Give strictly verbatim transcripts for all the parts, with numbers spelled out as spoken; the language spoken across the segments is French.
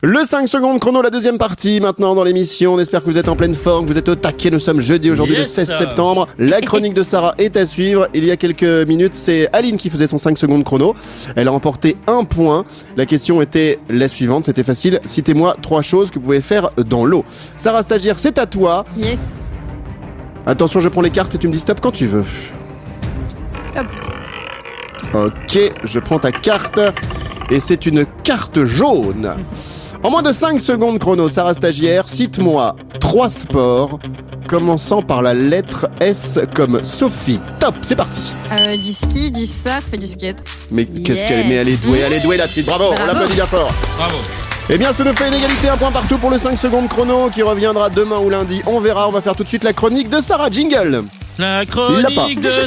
Le cinq secondes chrono, la deuxième partie, maintenant dans l'émission. On espère que vous êtes en pleine forme, que vous êtes au taquet. Nous sommes jeudi, aujourd'hui yes. le seize septembre. La chronique de Sarah est à suivre. Il y a quelques minutes, c'est Aline qui faisait son cinq secondes chrono. Elle a remporté un point. La question était la suivante, c'était facile. Citez-moi trois choses que vous pouvez faire dans l'eau. Sarah stagiaire, c'est à toi. Yes. Attention, je prends les cartes et tu me dis stop quand tu veux. Stop. Ok, je prends ta carte. Et c'est une carte jaune. En moins de cinq secondes chrono, Sarah stagiaire, cite-moi trois sports commençant par la lettre S comme Sophie. Top, c'est parti. Euh, du ski, du surf et du skate. Mais yes. qu'est-ce qu'elle est, mais elle est douée, elle est douée la petite. Bravo, Bravo. On l'applaudit bien fort. Bravo. Eh bien, ça nous fait une égalité, un point partout pour le cinq secondes chrono qui reviendra demain ou lundi. On verra, on va faire tout de suite la chronique de Sarah. Jingle. La chronique de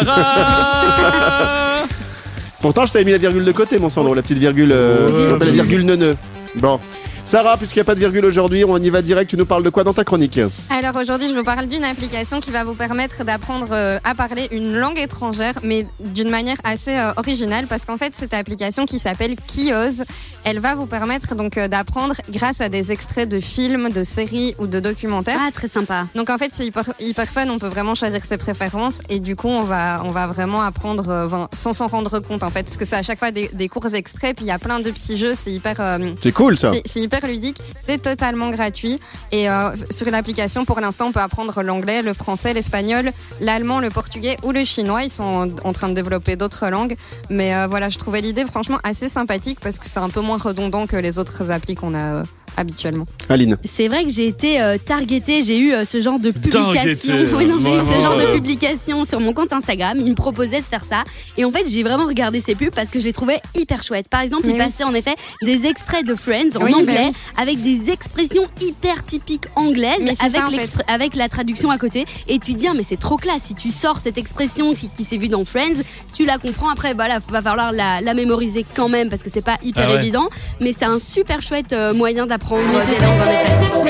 Sarah. Pourtant, je t'avais mis la virgule de côté, mon Sandro, la petite virgule, euh, la virgule neuneu. Bon. Sarah, puisqu'il n'y a pas de virgule aujourd'hui, on y va direct. Tu nous parles de quoi dans ta chronique ? Alors aujourd'hui, je vous parle d'une application qui va vous permettre d'apprendre euh, à parler une langue étrangère, mais d'une manière assez euh, originale, parce qu'en fait, cette application qui s'appelle Kioz, elle va vous permettre donc euh, d'apprendre grâce à des extraits de films, de séries ou de documentaires. Ah, très sympa. Donc en fait, c'est hyper, hyper fun. On peut vraiment choisir ses préférences et du coup, on va on va vraiment apprendre euh, sans s'en rendre compte en fait, parce que c'est à chaque fois des, des courts extraits, puis il y a plein de petits jeux. C'est hyper. Euh, c'est cool ça. C'est, c'est hyper ludique, c'est totalement gratuit et euh, sur l'application pour l'instant on peut apprendre l'anglais, le français, l'espagnol, l'allemand, le portugais ou le chinois. Ils sont en, en train de développer d'autres langues, mais euh, voilà, je trouvais l'idée franchement assez sympathique parce que c'est un peu moins redondant que les autres applis qu'on a euh, habituellement. Aline. C'est vrai que j'ai été euh, targetée, j'ai eu euh, ce genre de publication. Oui, non, j'ai eu ce genre de publication sur mon compte Instagram. Ils me proposaient de faire ça. Et en fait, j'ai vraiment regardé ces pubs parce que je les trouvais hyper chouettes. Par exemple, oui. ils passaient en effet des extraits de Friends en oui, anglais oui. avec des expressions hyper typiques anglaises avec, ça, en fait. avec la traduction à côté. Et tu te dis, ah, mais c'est trop classe. Si tu sors cette expression qui, qui s'est vue dans Friends, tu la comprends. Après, voilà, va falloir la, la mémoriser quand même parce que c'est pas hyper ah ouais. évident. Mais c'est un super chouette euh, moyen d'apprendre. Mais c'est ça, en effet.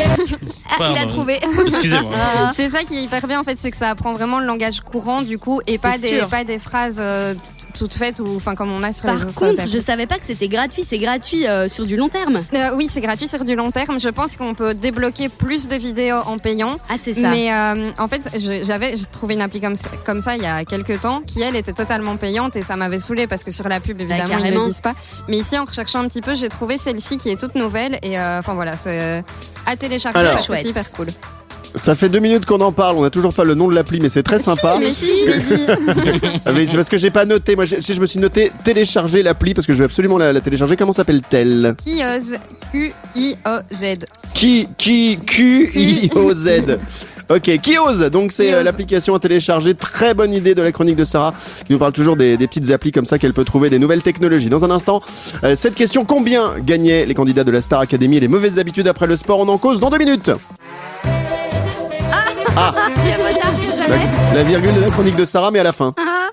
Ah, il a trouvé. Excusez-moi. C'est ça qui est hyper bien en fait, c'est que ça apprend vraiment le langage courant du coup et pas des, pas des phrases euh, toutes faites ou enfin comme on a sur Par les autres. Par contre, je savais pas que c'était gratuit. C'est gratuit euh, sur du long terme. Euh, oui, c'est gratuit sur du long terme. Je pense qu'on peut débloquer plus de vidéos en payant. Ah, c'est ça. Mais euh, en fait, j'avais j'ai trouvé une appli comme ça, comme ça il y a quelques temps qui elle était totalement payante et ça m'avait saoulée parce que sur la pub évidemment bah, ils ne le disent pas. Mais ici en recherchant un petit peu, j'ai trouvé celle-ci qui est toute nouvelle et enfin euh, voilà, c'est à télécharger. Alors, c'est hyper cool. Ça fait deux minutes qu'on en parle, on n'a toujours pas le nom de l'appli, mais c'est très sympa. Si, mais si, je l'ai dit. Ah, mais c'est parce que j'ai pas noté. Moi, je, je me suis noté télécharger l'appli parce que je vais absolument la, la télécharger. Comment s'appelle-t-elle ? Kioz. Q I O Z. Qui, qui, Q I O Z. Ok, Kioz, donc c'est euh, l'application à télécharger. Très bonne idée de la chronique de Sarah qui nous parle toujours des, des petites applis comme ça qu'elle peut trouver, des nouvelles technologies. Dans un instant, euh, cette question, combien gagnaient les candidats de la Star Academy et les mauvaises habitudes après le sport? On en cause dans deux minutes. Ah, ah. Il y a pas tard que jamais. La, la virgule de la chronique de Sarah, mais à la fin. Ah.